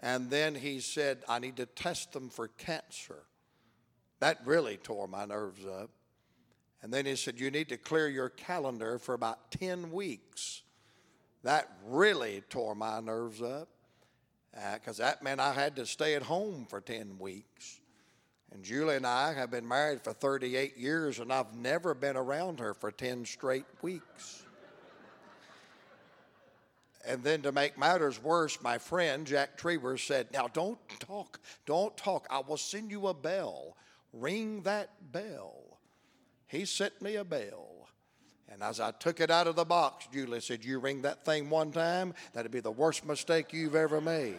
And then he said, I need to test them for cancer. That really tore my nerves up. And then he said, you need to clear your calendar for about 10 weeks. That really tore my nerves up. Because that meant I had to stay at home for 10 weeks. And Julie and I have been married for 38 years, and I've never been around her for 10 straight weeks. And then to make matters worse, my friend Jack Trieber said, now don't talk. I will send you a bell. Ring that bell. He sent me a bell. And as I took it out of the box, Julie said, you ring that thing one time, that'd be the worst mistake you've ever made.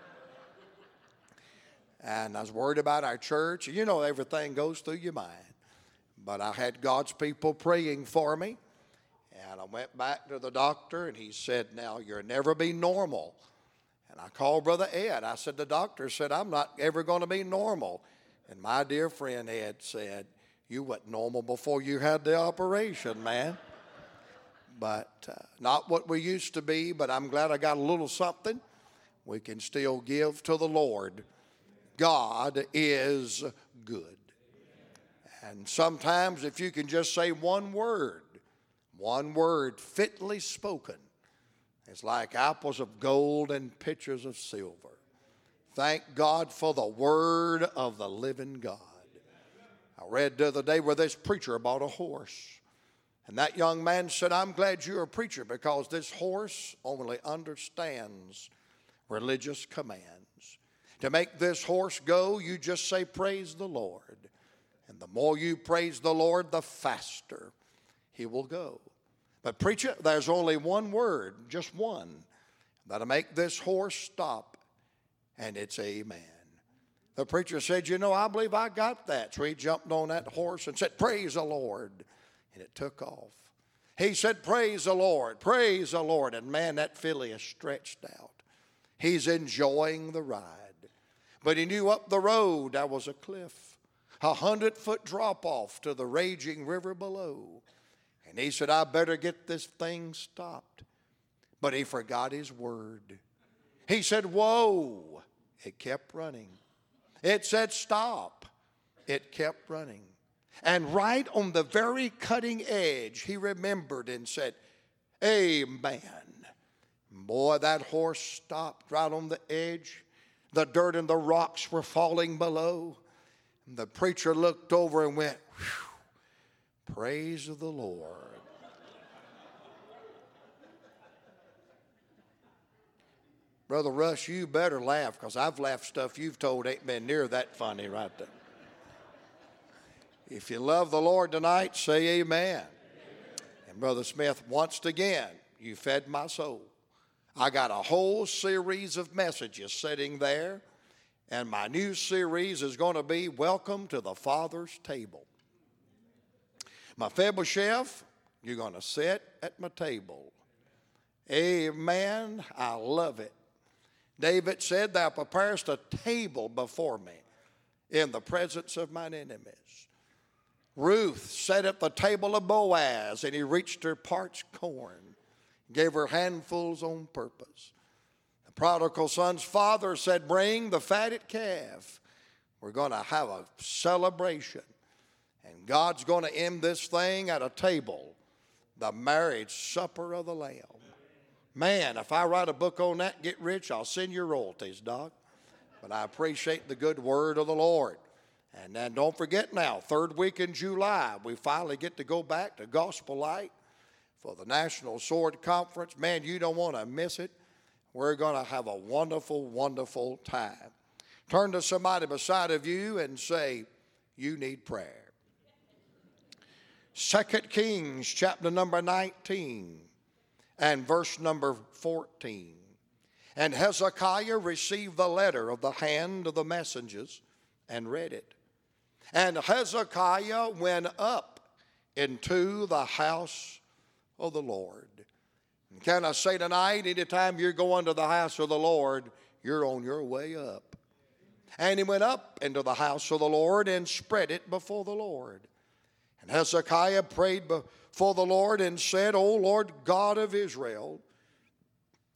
And I was worried about our church. You know, everything goes through your mind. But I had God's people praying for me. And I went back to the doctor, and he said, now, you'll never be normal. And I called Brother Ed. I said, the doctor said, I'm not ever going to be normal. And my dear friend Ed said, you weren't normal before you had the operation, man. But not what we used to be, but I'm glad I got a little something we can still give to the Lord. God is good. And sometimes if you can just say one word fitly spoken, it's like apples of gold and pitchers of silver. Thank God for the word of the living God. I read the other day where this preacher bought a horse. And that young man said, I'm glad you're a preacher because this horse only understands religious commands. To make this horse go, you just say, praise the Lord. And the more you praise the Lord, the faster he will go. But preacher, there's only one word, just one, that'll make this horse stop, and it's amen. The preacher said, you know, I believe I got that. So he jumped on that horse and said, praise the Lord. And it took off. He said, praise the Lord, praise the Lord. And man, that filly is stretched out. He's enjoying the ride. But he knew up the road there was a cliff, 100-foot drop off to the raging river below. And he said, I better get this thing stopped. But he forgot his word. He said, whoa. It kept running. It said stop. It kept running. And right on the very cutting edge, he remembered and said, amen. Boy, that horse stopped right on the edge. The dirt and the rocks were falling below. And the preacher looked over and went, whew, praise the Lord. Brother Russ, you better laugh because I've laughed stuff you've told ain't been near that funny right there. If you love the Lord tonight, say amen. And Brother Smith, once again, you fed my soul. I got a whole series of messages sitting there, and my new series is going to be Welcome to the Father's Table. Mephibosheth, you're going to sit at my table. Amen. I love it. David said, thou preparest a table before me in the presence of mine enemies. Ruth sat at the table of Boaz, and he reached her parched corn, gave her handfuls on purpose. The prodigal son's father said, bring the fatted calf. We're going to have a celebration. And God's going to end this thing at a table, the marriage supper of the Lamb. Man, if I write a book on that, get rich, I'll send you royalties, Doc. But I appreciate the good word of the Lord. And then don't forget now, third week in July, we finally get to go back to Gospel Light for the National Sword Conference. Man, you don't want to miss it. We're going to have a wonderful, wonderful time. Turn to somebody beside of you and say, you need prayer. 2 Kings chapter number 19. And verse number 14. And Hezekiah received the letter of the hand of the messengers and read it. And Hezekiah went up into the house of the Lord. And can I say tonight, anytime you're going to the house of the Lord, you're on your way up. And he went up into the house of the Lord and spread it before the Lord. And Hezekiah prayed before the Lord and said, O Lord God of Israel,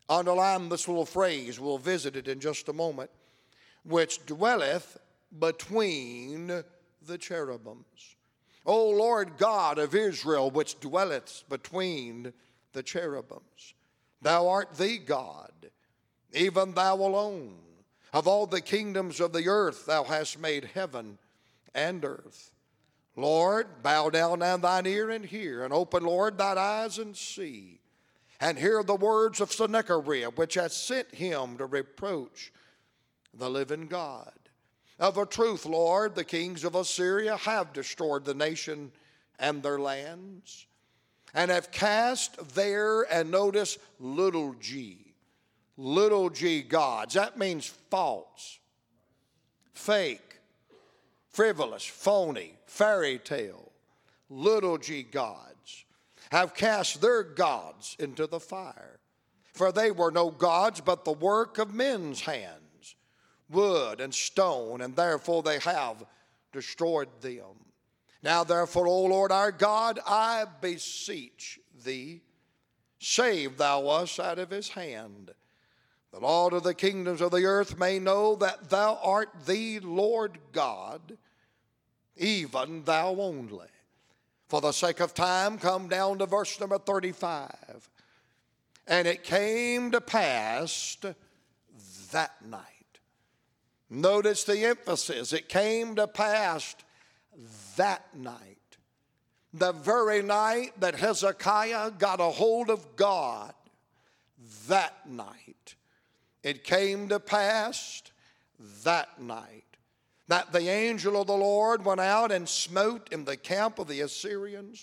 Underline this little phrase. We'll visit it in just a moment. Which dwelleth between the cherubims. O Lord God of Israel, which dwelleth between the cherubims. Thou art the God, even thou alone. Of all the kingdoms of the earth thou hast made heaven and earth. Lord, bow down now thine ear and hear, and open, Lord, thine eyes and see, and hear the words of Sennacherib, which hath sent him to reproach the living God. Of a truth, Lord, the kings of Assyria have destroyed the nation and their lands, and have cast there, and notice, little g gods. That means false, fake, frivolous, phony, fairy tale. Little g gods have cast their gods into the fire. For they were no gods, but the work of men's hands, wood and stone, and therefore they have destroyed them. Now therefore, O Lord our God, I beseech thee, save thou us out of his hand, that all of the kingdoms of the earth may know that thou art the Lord God, even thou only. For the sake of time, come down to verse number 35. And it came to pass that night. Notice the emphasis. It came to pass that night. The very night that Hezekiah got a hold of God, that night. It came to pass that night that the angel of the Lord went out and smote in the camp of the Assyrians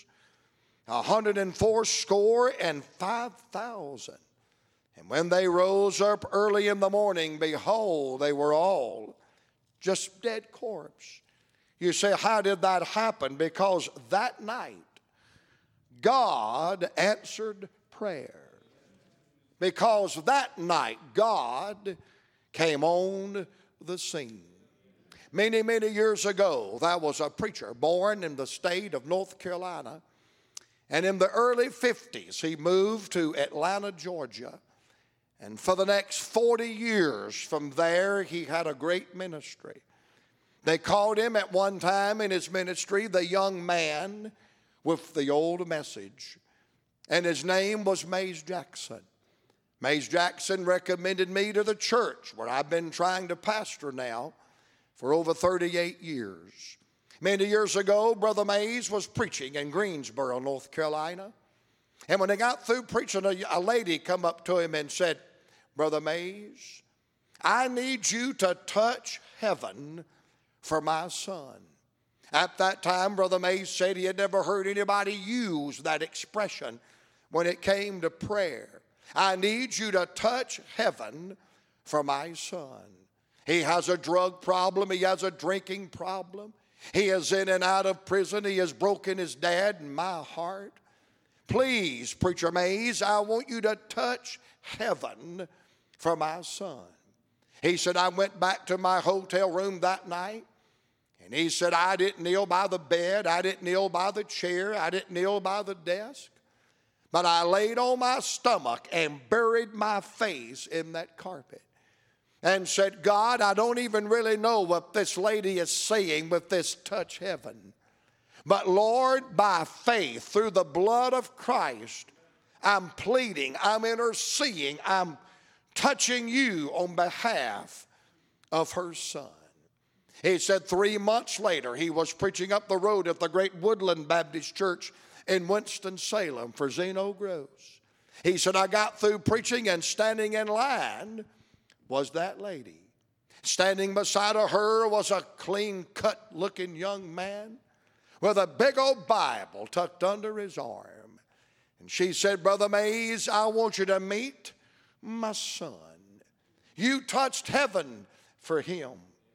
185,000. And when they rose up early in the morning, behold, they were all just dead corpse. You say, how did that happen? Because that night, God answered prayer. Because that night, God came on the scene. Many, many years ago, there was a preacher born in the state of North Carolina. And in the early 50s, he moved to Atlanta, Georgia. And for the next 40 years from there, he had a great ministry. They called him at one time in his ministry the young man with the old message. And his name was Mays Jackson. Mays Jackson recommended me to the church where I've been trying to pastor now for over 38 years. Many years ago, Brother Mays was preaching in Greensboro, North Carolina. And when he got through preaching, a lady come up to him and said, Brother Mays, I need you to touch heaven for my son. At that time, Brother Mays said he had never heard anybody use that expression when it came to prayer. I need you to touch heaven for my son. He has a drug problem. He has a drinking problem. He is in and out of prison. He has broken his dad and my heart. Please, Preacher Mays, I want you to touch heaven for my son. He said, I went back to my hotel room that night, and he said, I didn't kneel by the bed. I didn't kneel by the chair. I didn't kneel by the desk. But I laid on my stomach and buried my face in that carpet and said, God, I don't even really know what this lady is saying with this touch heaven. But Lord, by faith, through the blood of Christ, I'm pleading, I'm interceding, I'm touching you on behalf of her son. He said 3 months later, he was preaching up the road at the great Woodland Baptist Church in Winston-Salem for Zeno Gross. He said, I got through preaching, and standing in line was that lady. Standing beside of her was a clean-cut looking young man with a big old Bible tucked under his arm. And she said, Brother Mays, I want you to meet my son. You touched heaven for him.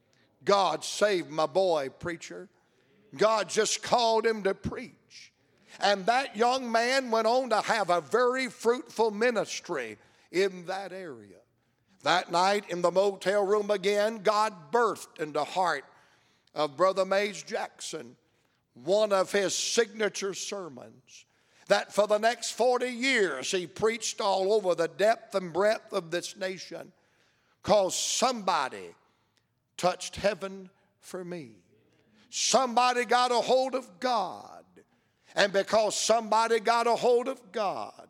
God saved my boy, preacher. God just called him to preach. And that young man went on to have a very fruitful ministry in that area. That night in the motel room again, God birthed in the heart of Brother Mays Jackson one of his signature sermons that for the next 40 years he preached all over the depth and breadth of this nation, because somebody touched heaven for me. Somebody got a hold of God. And because somebody got a hold of God,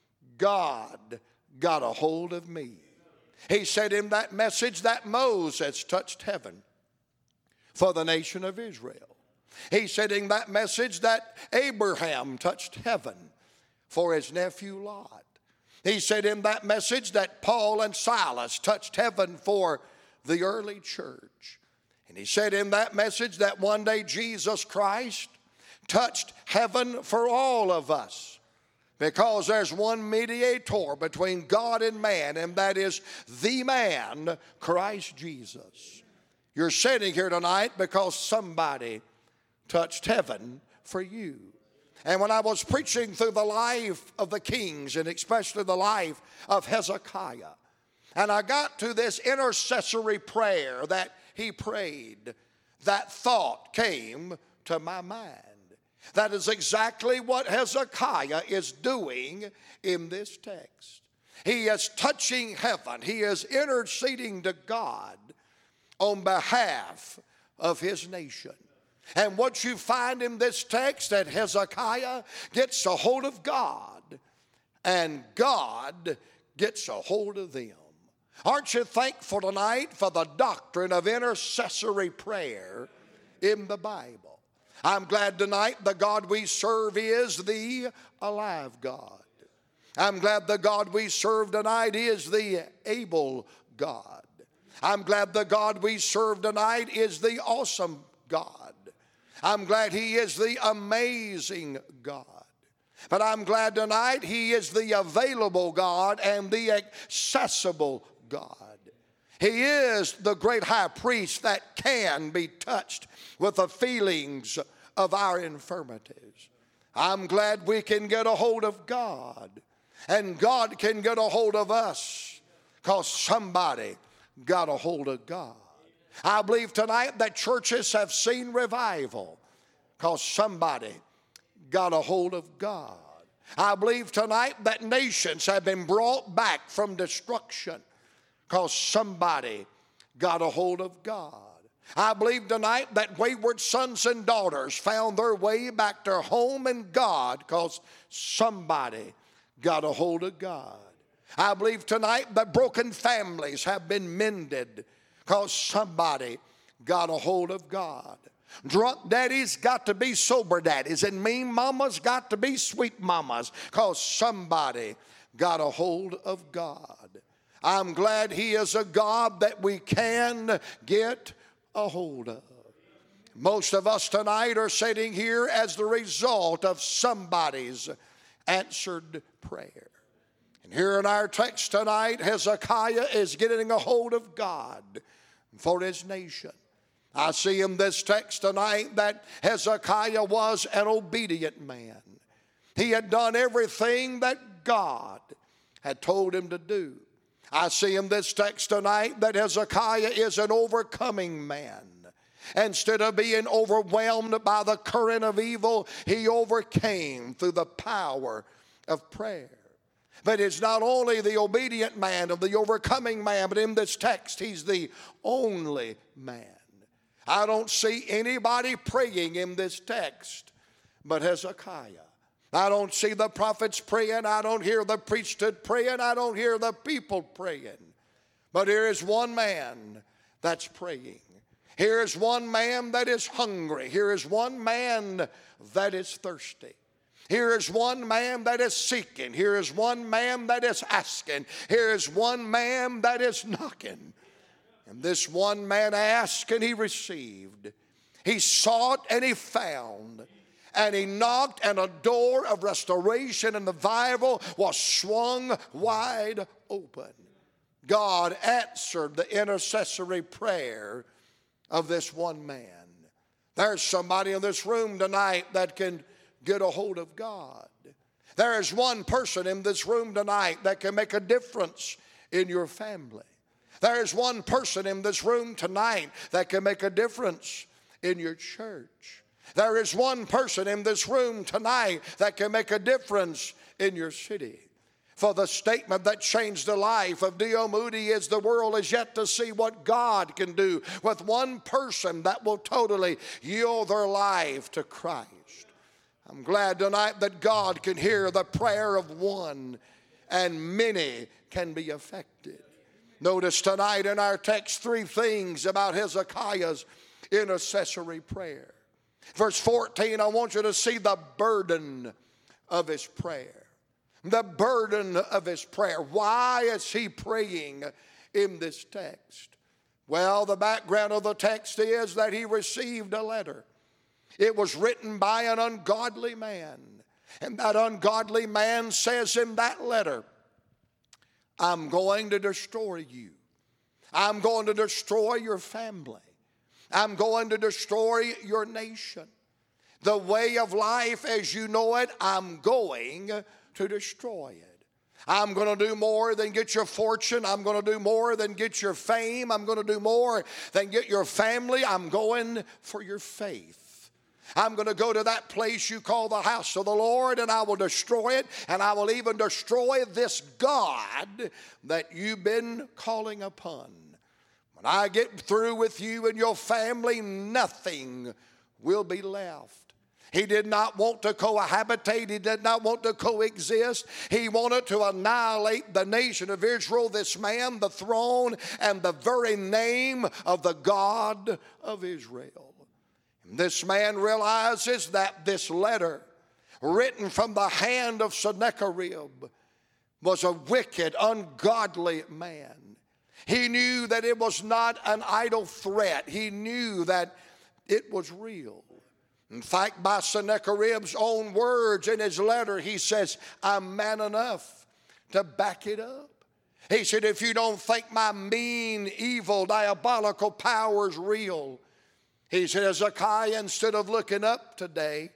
God got a hold of me. He said in that message that Moses touched heaven for the nation of Israel. He said in that message that Abraham touched heaven for his nephew Lot. He said in that message that Paul and Silas touched heaven for the early church. And he said in that message that one day Jesus Christ touched heaven for all of us, because there's one mediator between God and man, and that is the man, Christ Jesus. You're sitting here tonight because somebody touched heaven for you. And when I was preaching through the life of the kings, and especially the life of Hezekiah, and I got to this intercessory prayer that he prayed, that thought came to my mind. That is exactly what Hezekiah is doing in this text. He is touching heaven. He is interceding to God on behalf of his nation. And what you find in this text, that Hezekiah gets a hold of God, and God gets a hold of them. Aren't you thankful tonight for the doctrine of intercessory prayer in the Bible? I'm glad tonight the God we serve is the alive God. I'm glad the God we serve tonight is the able God. I'm glad the God we serve tonight is the awesome God. I'm glad he is the amazing God. But I'm glad tonight he is the available God and the accessible God. He is the great high priest that can be touched with the feelings of our infirmities. I'm glad we can get a hold of God, and God can get a hold of us, because somebody got a hold of God. I believe tonight that churches have seen revival because somebody got a hold of God. I believe tonight that nations have been brought back from destruction because somebody got a hold of God. I believe tonight that wayward sons and daughters found their way back to home in God because somebody got a hold of God. I believe tonight that broken families have been mended because somebody got a hold of God. Drunk daddies got to be sober daddies, and mean mamas got to be sweet mamas because somebody got a hold of God. I'm glad he is a God that we can get a hold of. Most of us tonight are sitting here as the result of somebody's answered prayer. And here in our text tonight, Hezekiah is getting a hold of God for his nation. I see in this text tonight that Hezekiah was an obedient man. He had done everything that God had told him to do. I see in this text tonight that Hezekiah is an overcoming man. Instead of being overwhelmed by the current of evil, he overcame through the power of prayer. But it's not only the obedient man or the overcoming man, but in this text, he's the only man. I don't see anybody praying in this text but Hezekiah. I don't see the prophets praying. I don't hear the priesthood praying. I don't hear the people praying. But here is one man that's praying. Here is one man that is hungry. Here is one man that is thirsty. Here is one man that is seeking. Here is one man that is asking. Here is one man that is knocking. And this one man asked and he received. He sought and he found. And he knocked, and a door of restoration and revival was swung wide open. God answered the intercessory prayer of this one man. There's somebody in this room tonight that can get a hold of God. There is one person in this room tonight that can make a difference in your family. There is one person in this room tonight that can make a difference in your church. There is one person in this room tonight that can make a difference in your city. For the statement that changed the life of D.L. Moody is the world is yet to see what God can do with one person that will totally yield their life to Christ. I'm glad tonight that God can hear the prayer of one and many can be affected. Notice tonight in our text 3 things about Hezekiah's intercessory prayer. Verse 14, I want you to see the burden of his prayer. The burden of his prayer. Why is he praying in this text? Well, the background of the text is that he received a letter. It was written by an ungodly man. And that ungodly man says in that letter, I'm going to destroy you. I'm going to destroy your family. I'm going to destroy your nation. The way of life as you know it, I'm going to destroy it. I'm going to do more than get your fortune. I'm going to do more than get your fame. I'm going to do more than get your family. I'm going for your faith. I'm going to go to that place you call the house of the Lord, and I will destroy it, and I will even destroy this God that you've been calling upon. When I get through with you and your family, nothing will be left. He did not want to cohabitate. He did not want to coexist. He wanted to annihilate the nation of Israel, this man, the throne, and the very name of the God of Israel. And this man realizes that this letter, written from the hand of Sennacherib, was a wicked, ungodly man. He knew that it was not an idle threat. He knew that it was real. In fact, by Sennacherib's own words in his letter, he says, I'm man enough to back it up. He said, if you don't think my mean, evil, diabolical power is real, he said, Hezekiah, instead of looking up today,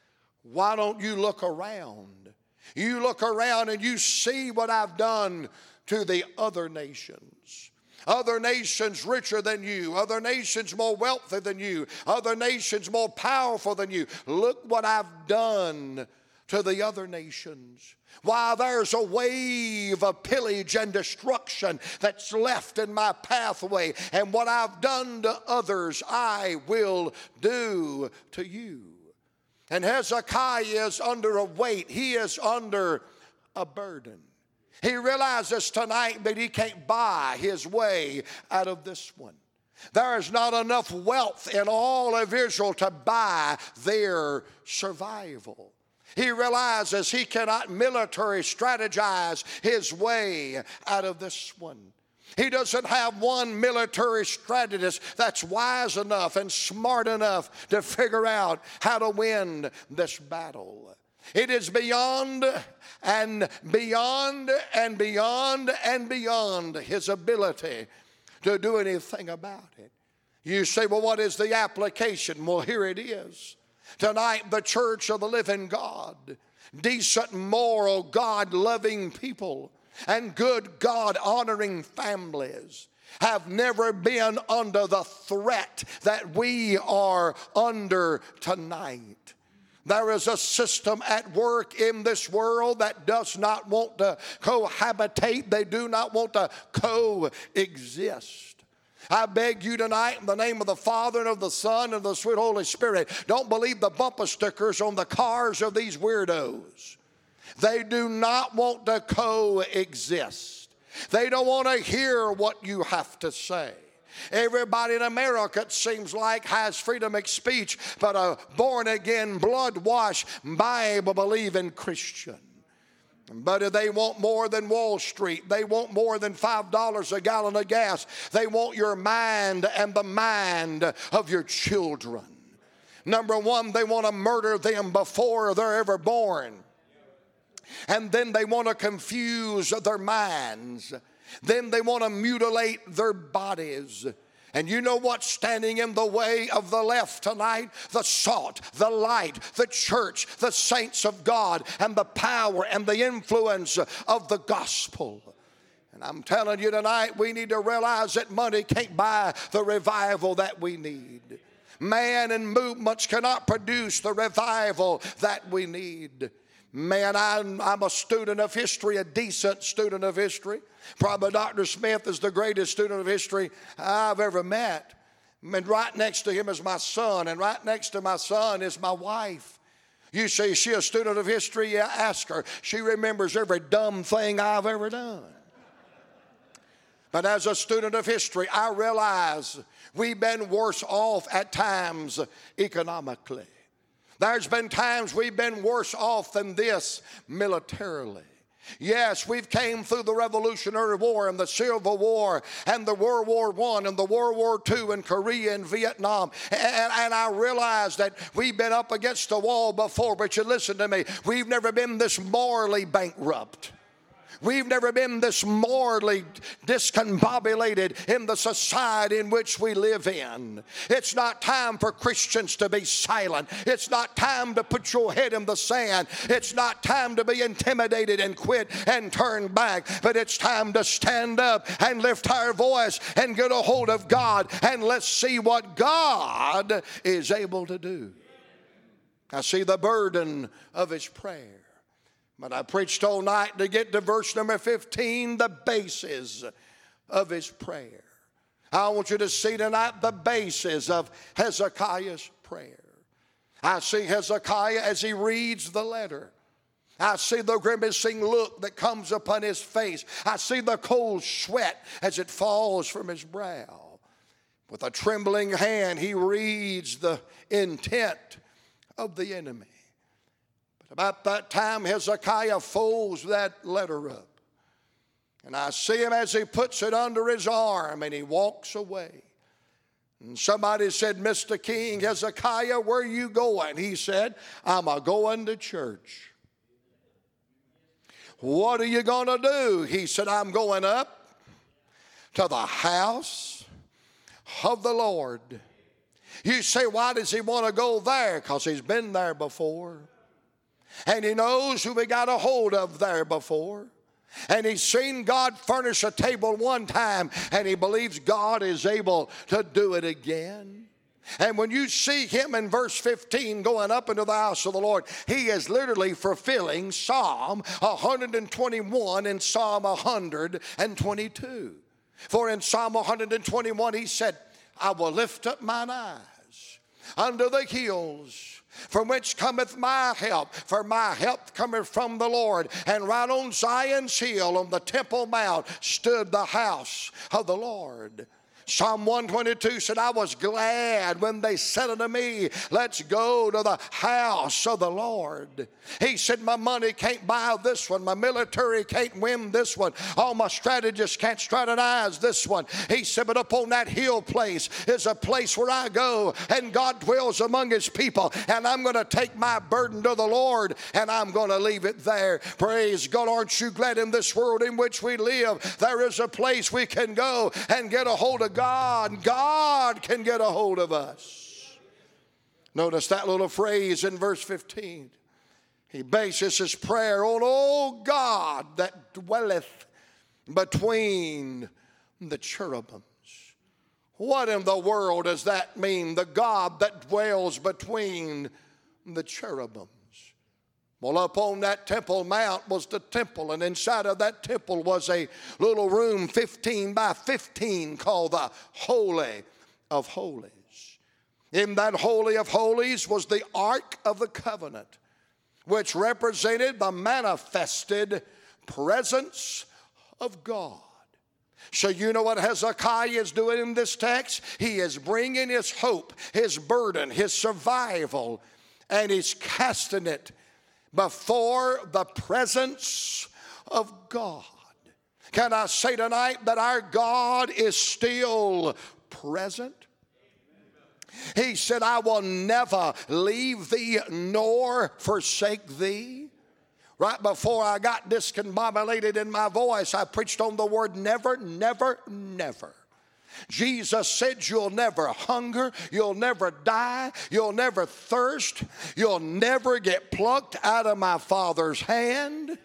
why don't you look around? You look around and you see what I've done to the other nations. Other nations richer than you. Other nations more wealthy than you. Other nations more powerful than you. Look what I've done to the other nations. Why, there's a wave of pillage and destruction that's left in my pathway. And what I've done to others, I will do to you. And Hezekiah is under a weight. He is under a burden. He realizes tonight that he can't buy his way out of this one. There is not enough wealth in all of Israel to buy their survival. He realizes he cannot military strategize his way out of this one. He doesn't have one military strategist that's wise enough and smart enough to figure out how to win this battle. It is beyond and beyond and beyond and beyond his ability to do anything about it. You say, well, what is the application? Well, here it is. Tonight, the church of the living God, decent, moral, God-loving people, and good, God-honoring families have never been under the threat that we are under tonight. There is a system at work in this world that does not want to cohabitate. They do not want to coexist. I beg you tonight in the name of the Father and of the Son and of the sweet Holy Spirit, don't believe the bumper stickers on the cars of these weirdos. They do not want to coexist. They don't want to hear what you have to say. Everybody in America, it seems like, has freedom of speech, but a born-again, blood-washed, Bible-believing Christian. But they want more than Wall Street. They want more than $5 a gallon of gas. They want your mind and the mind of your children. Number one, they want to murder them before they're ever born. And then they want to confuse their minds. Then they want to mutilate their bodies. And you know what's standing in the way of the left tonight? The salt, the light, the church, the saints of God, and the power and the influence of the gospel. And I'm telling you tonight, we need to realize that money can't buy the revival that we need. Man and movements cannot produce the revival that we need. Man, I'm a student of history, a decent student of history. Probably Dr. Smith is the greatest student of history I've ever met. And right next to him is my son, and right next to my son is my wife. You say, is she a student of history? Yeah, ask her. She remembers every dumb thing I've ever done. But as a student of history, I realize we've been worse off at times economically. There's been times we've been worse off than this militarily. Yes, we've came through the Revolutionary War and the Civil War and the World War I and the World War II and Korea and Vietnam. And I realize that we've been up against the wall before, but you listen to me, we've never been this morally bankrupt. We've never been this morally discombobulated in the society in which we live in. It's not time for Christians to be silent. It's not time to put your head in the sand. It's not time to be intimidated and quit and turn back. But it's time to stand up and lift our voice and get a hold of God, and let's see what God is able to do. I see the burden of his prayer. But I preached all night to get to verse number 15, the basis of his prayer. I want you to see tonight the basis of Hezekiah's prayer. I see Hezekiah as he reads the letter. I see the grimacing look that comes upon his face. I see the cold sweat as it falls from his brow. With a trembling hand, he reads the intent of the enemy. About that time, Hezekiah folds that letter up. And I see him as he puts it under his arm and he walks away. And somebody said, Mr. King, Hezekiah, where are you going? He said, I'm a-going to church. What are you going to do? He said, I'm going up to the house of the Lord. You say, why does he want to go there? Because he's been there before. And he knows who we got a hold of there before. And he's seen God furnish a table one time, and he believes God is able to do it again. And when you see him in verse 15 going up into the house of the Lord, he is literally fulfilling Psalm 121 and Psalm 122. For in Psalm 121 he said, I will lift up mine eyes unto the hills, from which cometh my help, for my help cometh from the Lord. And right on Zion's hill, on the Temple Mount, stood the house of the Lord. Psalm 122 said, I was glad when they said unto me, let's go to the house of the Lord. He said, my money can't buy this one. My military can't win this one. All my strategists can't strategize this one. He said, but up on that hill place is a place where I go, and God dwells among his people. And I'm going to take my burden to the Lord, and I'm going to leave it there. Praise God. Aren't you glad in this world in which we live, there is a place we can go and get a hold of God. God can get a hold of us. Notice that little phrase in verse 15. He bases his prayer on, oh God that dwelleth between the cherubims. What in the world does that mean? The God that dwells between the cherubims. Well, up on that Temple Mount was the temple, and inside of that temple was a little room 15 by 15 called the Holy of Holies. In that Holy of Holies was the Ark of the Covenant, which represented the manifested presence of God. So you know what Hezekiah is doing in this text? He is bringing his hope, his burden, his survival, and he's casting it before the presence of God. Can I say tonight that our God is still present? He said, I will never leave thee nor forsake thee. Right before I got discombobulated in my voice, I preached on the word never, never, never. Jesus said you'll never hunger, you'll never die, you'll never thirst, you'll never get plucked out of my Father's hand.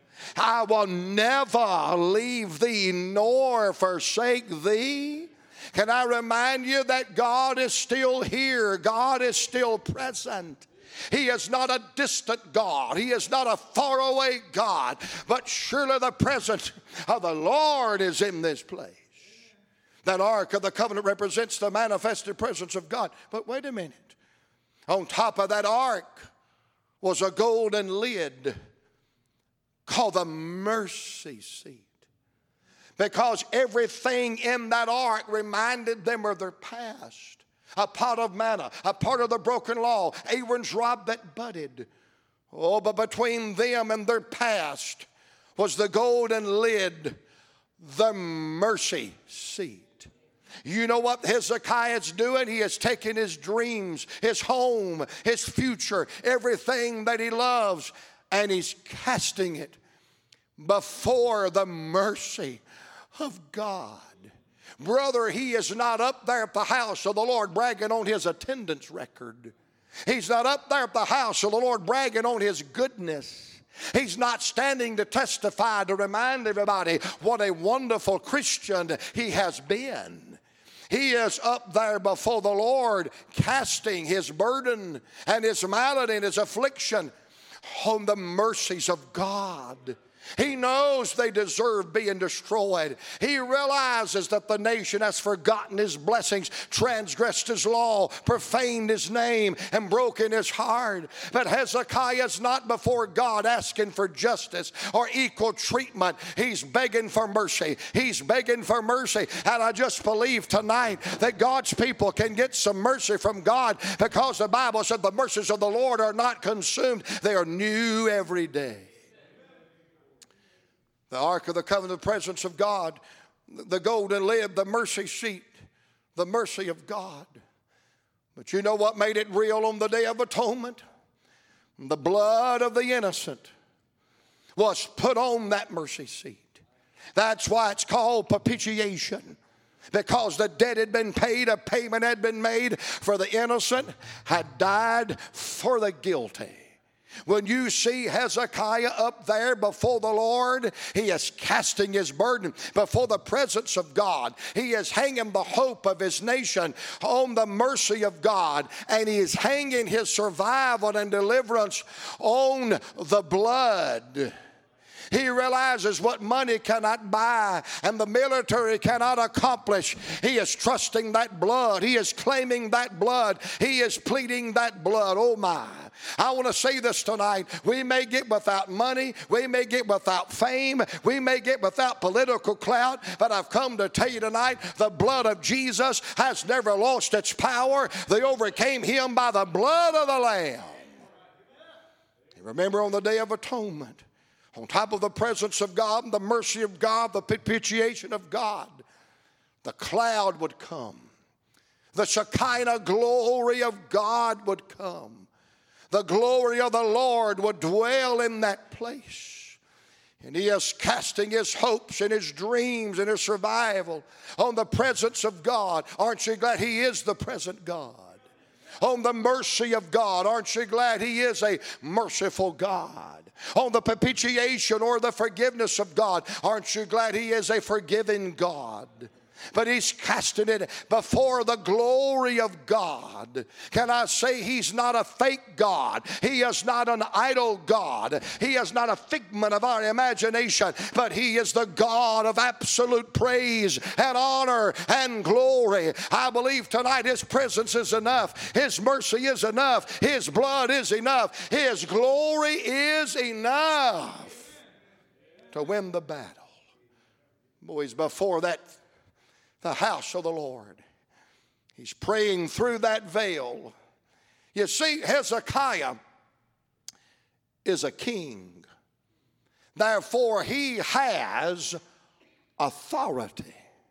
I will never leave thee nor forsake thee. Can I remind you that God is still here? God is still present. He is not a distant God. He is not a faraway God. But surely the presence of the Lord is in this place. That Ark of the Covenant represents the manifested presence of God. But wait a minute. On top of that ark was a golden lid called the mercy seat. Because everything in that ark reminded them of their past. A pot of manna, a part of the broken law, Aaron's rod that budded. Oh, but between them and their past was the golden lid, the mercy seat. You know what Hezekiah is doing? He is taking his dreams, his home, his future, everything that he loves, and he's casting it before the mercy of God. Brother, he is not up there at the house of the Lord bragging on his attendance record. He's not up there at the house of the Lord bragging on his goodness. He's not standing to testify to remind everybody what a wonderful Christian he has been. He is up there before the Lord casting his burden and his malady and his affliction on the mercies of God. He knows they deserve being destroyed. He realizes that the nation has forgotten his blessings, transgressed his law, profaned his name, and broken his heart. But Hezekiah is not before God asking for justice or equal treatment. He's begging for mercy. He's begging for mercy. And I just believe tonight that God's people can get some mercy from God, because the Bible said the mercies of the Lord are not consumed. They are new every day. The Ark of the Covenant, the presence of God, the golden lid, the mercy seat, the mercy of God. But you know what made it real on the Day of Atonement? The blood of the innocent was put on that mercy seat. That's why it's called propitiation. Because the debt had been paid, a payment had been made for the innocent, had died for the guilty. When you see Hezekiah up there before the Lord, he is casting his burden before the presence of God. He is hanging the hope of his nation on the mercy of God. And he is hanging his survival and deliverance on the blood. He realizes what money cannot buy and the military cannot accomplish. He is trusting that blood. He is claiming that blood. He is pleading that blood. Oh my. I want to say this tonight. We may get without money. We may get without fame. We may get without political clout. But I've come to tell you tonight, the blood of Jesus has never lost its power. They overcame him by the blood of the Lamb. Remember, on the Day of Atonement, on top of the presence of God, the mercy of God, the propitiation of God, the cloud would come. The Shekinah glory of God would come. The glory of the Lord would dwell in that place. And he is casting his hopes and his dreams and his survival on the presence of God. Aren't you glad he is the present God? On the mercy of God. Aren't you glad he is a merciful God? On the propitiation or the forgiveness of God. Aren't you glad he is a forgiving God? But he's casting it before the glory of God. Can I say he's not a fake God? He is not an idol God. He is not a figment of our imagination, but he is the God of absolute praise and honor and glory. I believe tonight his presence is enough. His mercy is enough. His blood is enough. His glory is enough to win the battle. Boys, before that, the house of the Lord. He's praying through that veil. You see, Hezekiah is a king. Therefore, he has authority.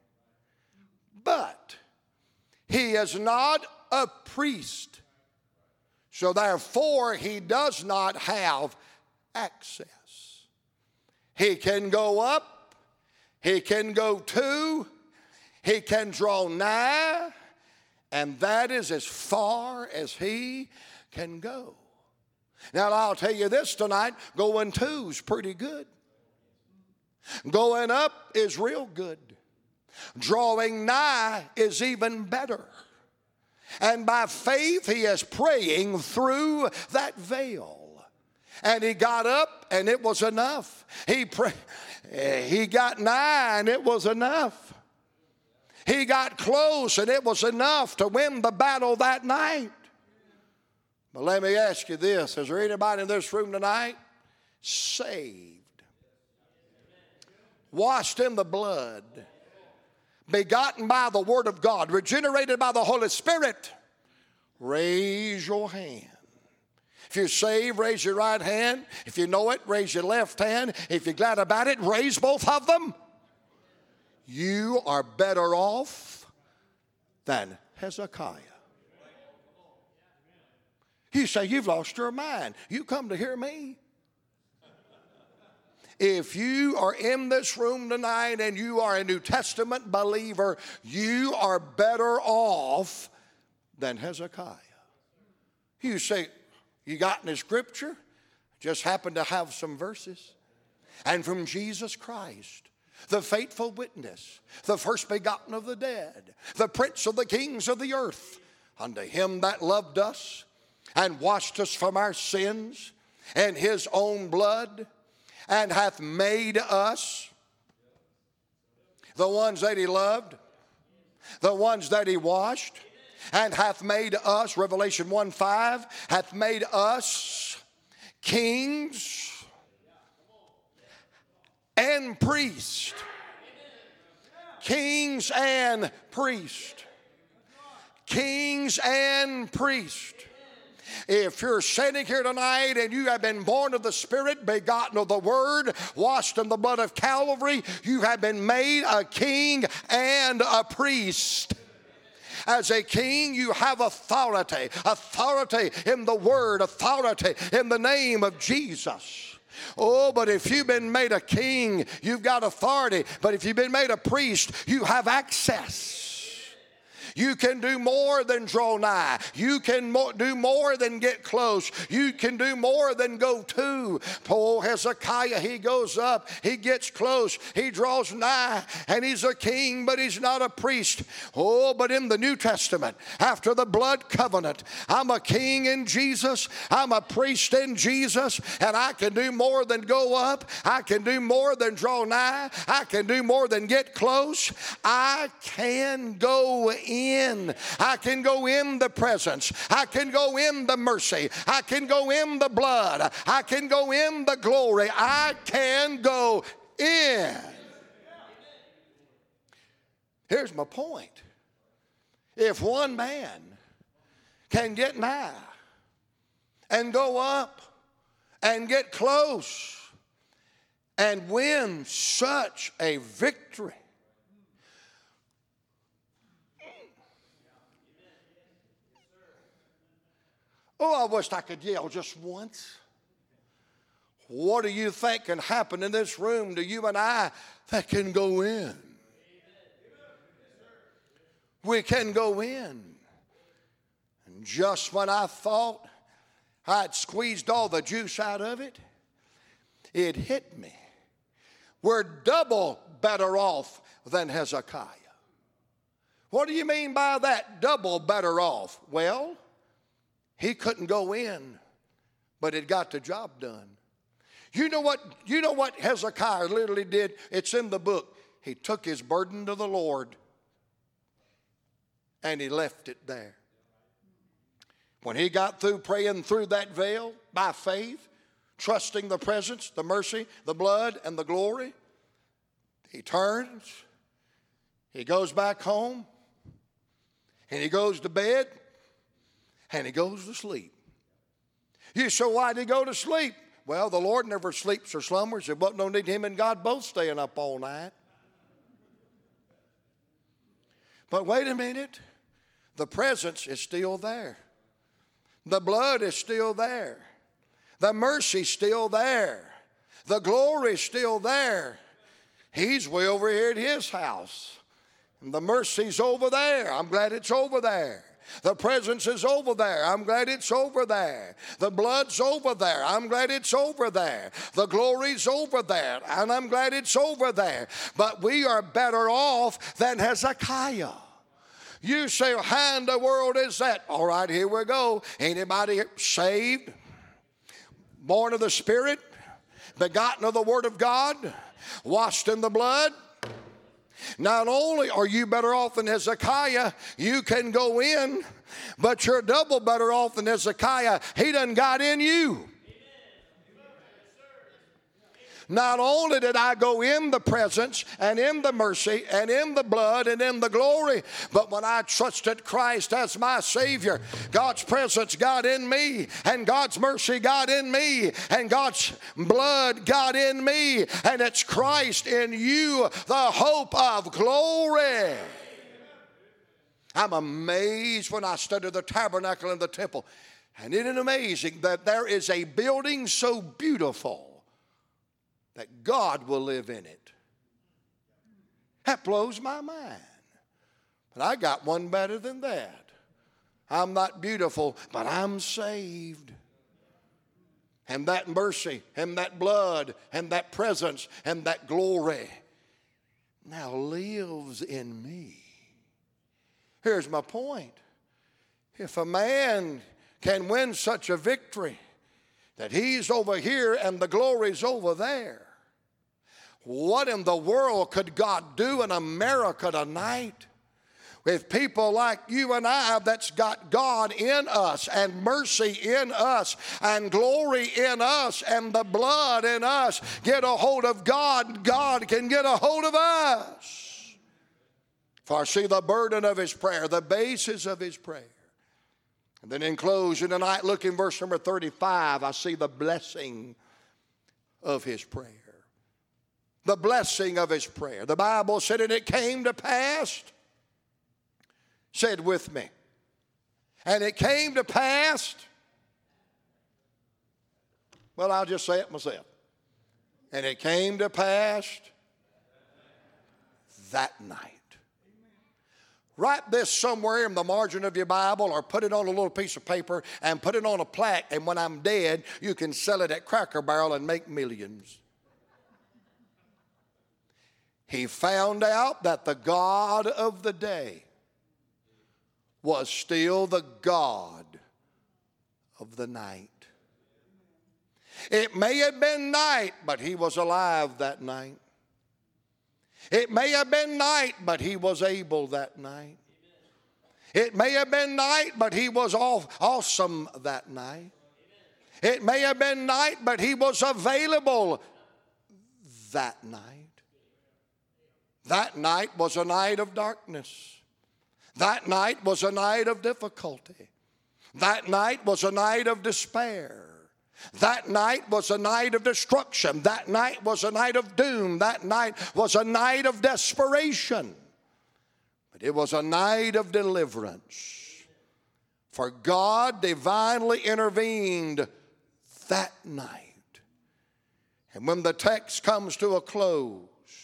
But he is not a priest. So therefore, he does not have access. He can go up. He can go to. He can draw nigh, and that is as far as he can go. Now, I'll tell you this tonight, going to is pretty good. Going up is real good. Drawing nigh is even better. And by faith he is praying through that veil. And he got up and it was enough. He got nigh and it was enough. He got close and it was enough to win the battle that night. But let me ask you this. Is there anybody in this room tonight saved, washed in the blood, begotten by the Word of God, regenerated by the Holy Spirit? Raise your hand. If you're saved, raise your right hand. If you know it, raise your left hand. If you're glad about it, raise both of them. You are better off than Hezekiah. You say, you've lost your mind. You come to hear me. If you are in this room tonight and you are a New Testament believer, you are better off than Hezekiah. You say, you got in the scripture? Just happen to have some verses. And from Jesus Christ, the faithful witness, the first begotten of the dead, the prince of the kings of the earth, unto him that loved us and washed us from our sins in his own blood, and hath made us the ones that he loved, the ones that he washed, and hath made us, Revelation 1:5, hath made us kings and priests. Kings and priests. Kings and priests. If you're sitting here tonight and you have been born of the Spirit, begotten of the Word, washed in the blood of Calvary, you have been made a king and a priest. As a king, you have authority. Authority in the Word, authority in the name of Jesus. Oh, but if you've been made a king, you've got authority. But if you've been made a priest, you have access. You can do more than draw nigh. You can do more than get close. You can do more than go to. Poor Hezekiah, he goes up, he gets close, he draws nigh, and he's a king, but he's not a priest. Oh, but in the New Testament, after the blood covenant, I'm a king in Jesus, I'm a priest in Jesus, and I can do more than go up. I can do more than draw nigh. I can do more than get close. I can go in. I can go in the presence. I can go in the mercy. I can go in the blood. I can go in the glory. I can go in. Here's my point. If one man can get nigh and go up and get close and win such a victory, oh, I wish I could yell just once. What do you think can happen in this room to you and I that can go in? We can go in. And just when I thought I'd squeezed all the juice out of it, it hit me. We're double better off than Hezekiah. What do you mean by that, double better off? Well, he couldn't go in, but it got the job done. You know what Hezekiah literally did? It's in the book. He took his burden to the Lord and he left it there. When he got through praying through that veil by faith, trusting the presence, the mercy, the blood, and the glory, he turns, he goes back home, and he goes to bed, and he goes to sleep. You say, why did he go to sleep? Well, the Lord never sleeps or slumbers. There wasn't no need him and God both staying up all night. But wait a minute. The presence is still there. The blood is still there. The mercy's still there. The glory's still there. He's way over here at his house. The mercy's over there. I'm glad it's over there. The presence is over there. I'm glad it's over there. The blood's over there. I'm glad it's over there. The glory's over there. And I'm glad it's over there. But we are better off than Hezekiah. You say, how in the world is that? All right, here we go. Anybody saved? Born of the Spirit? Begotten of the Word of God? Washed in the blood? Not only are you better off than Hezekiah, you can go in, but you're double better off than Hezekiah. He done got in you. Not only did I go in the presence and in the mercy and in the blood and in the glory, but when I trusted Christ as my Savior, God's presence got in me, and God's mercy got in me, and God's blood got in me, and it's Christ in you, the hope of glory. I'm amazed when I study the tabernacle and the temple. And isn't it amazing that there is a building so beautiful that God will live in it? That blows my mind. But I got one better than that. I'm not beautiful, but I'm saved. And that mercy, and that blood, and that presence, and that glory now lives in me. Here's my point. If a man can win such a victory that he's over here and the glory's over there, what in the world could God do in America tonight with people like you and I that's got God in us and mercy in us and glory in us and the blood in us? Get a hold of God, God can get a hold of us. For I see the burden of his prayer, the basis of his prayer. And then in closing tonight, look in verse number 35, I see the blessing of his prayer. The blessing of his prayer. The Bible said, and it came to pass, said with me, and it came to pass, well, I'll just say it myself. And it came to pass that night. Write this somewhere in the margin of your Bible, or put it on a little piece of paper and put it on a plaque, and when I'm dead, you can sell it at Cracker Barrel and make millions. He found out that the God of the day was still the God of the night. It may have been night, but he was alive that night. It may have been night, but he was able that night. It may have been night, but he was awesome that night. It may have been night, but he was available that night. That night was a night of darkness. That night was a night of difficulty. That night was a night of despair. That night was a night of destruction. That night was a night of doom. That night was a night of desperation. But it was a night of deliverance. For God divinely intervened that night. And when the text comes to a close,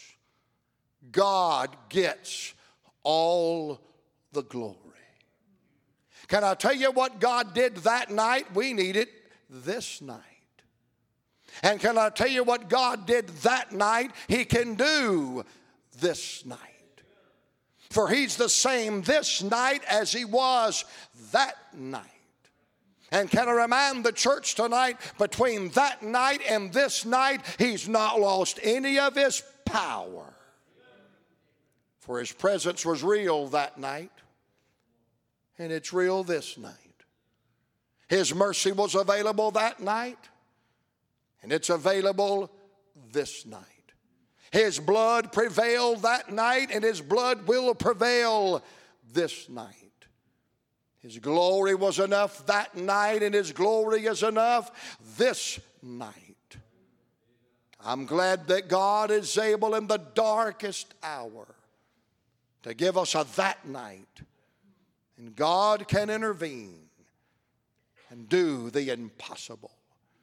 God gets all the glory. Can I tell you what God did that night? We need it this night. And can I tell you what God did that night? He can do this night. For he's the same this night as he was that night. And can I remind the church tonight, between that night and this night, he's not lost any of his power. For his presence was real that night, and it's real this night. His mercy was available that night, and it's available this night. His blood prevailed that night, and his blood will prevail this night. His glory was enough that night, and his glory is enough this night. I'm glad that God is able in the darkest hour to give us a that night. And God can intervene and do the impossible.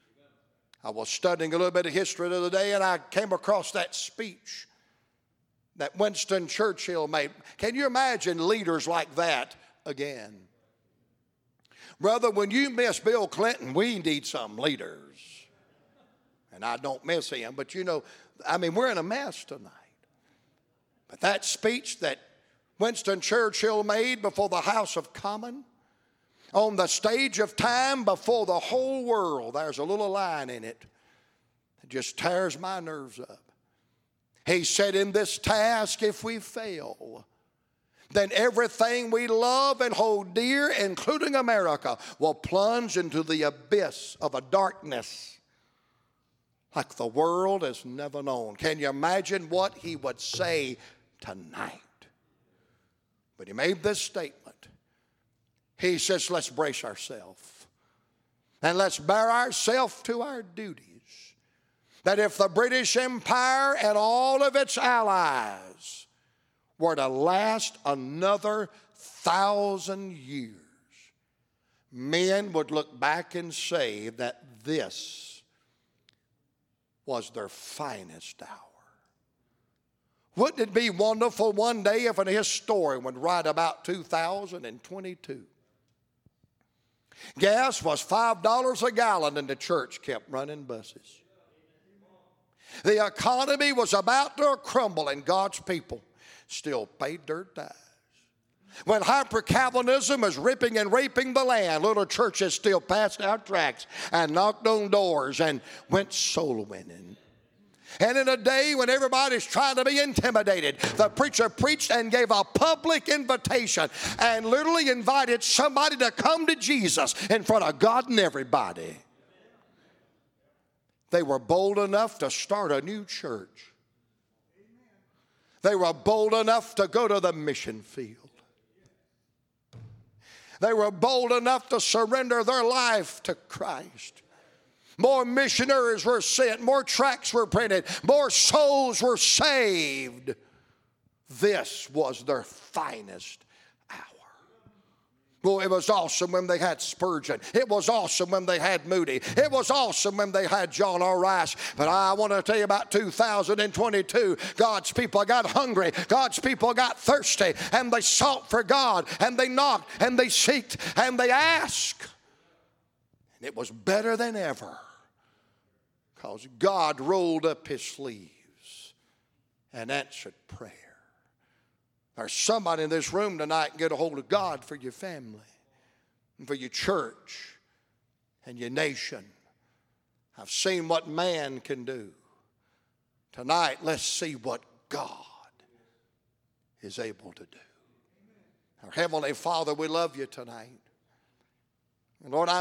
I was studying a little bit of history the other day, and I came across that speech that Winston Churchill made. Can you imagine leaders like that again? Brother, when you miss Bill Clinton, we need some leaders. And I don't miss him, but we're in a mess tonight. But that speech that Winston Churchill made before the House of Commons, on the stage of time before the whole world, there's a little line in it that just tears my nerves up. He said, in this task, if we fail, then everything we love and hold dear, including America, will plunge into the abyss of a darkness like the world has never known. Can you imagine what he would say tonight? But he made this statement. He says, let's brace ourselves and let's bear ourselves to our duties. That if the British Empire and all of its allies were to last another 1,000 years, men would look back and say that this was their finest hour. Wouldn't it be wonderful one day if an historian would write about 2022? Gas was $5 a gallon and the church kept running buses. The economy was about to crumble and God's people still paid their tithes. When hyper-Calvinism was ripping and raping the land, little churches still passed out tracts and knocked on doors and went soul winning. And in a day when everybody's trying to be intimidated, the preacher preached and gave a public invitation and literally invited somebody to come to Jesus in front of God and everybody. They were bold enough to start a new church. They were bold enough to go to the mission field. They were bold enough to surrender their life to Christ. More missionaries were sent, more tracts were printed, more souls were saved. This was their finest hour. Well, it was awesome when they had Spurgeon. It was awesome when they had Moody. It was awesome when they had John R. Rice. But I want to tell you about 2022. God's people got hungry. God's people got thirsty. And they sought for God. And they knocked. And they seeked. And they asked. And it was better than ever. Because God rolled up his sleeves and answered prayer. There's somebody in this room tonight can get a hold of God for your family and for your church and your nation. I've seen what man can do. Tonight, let's see what God is able to do. Our Heavenly Father, we love you tonight. And Lord,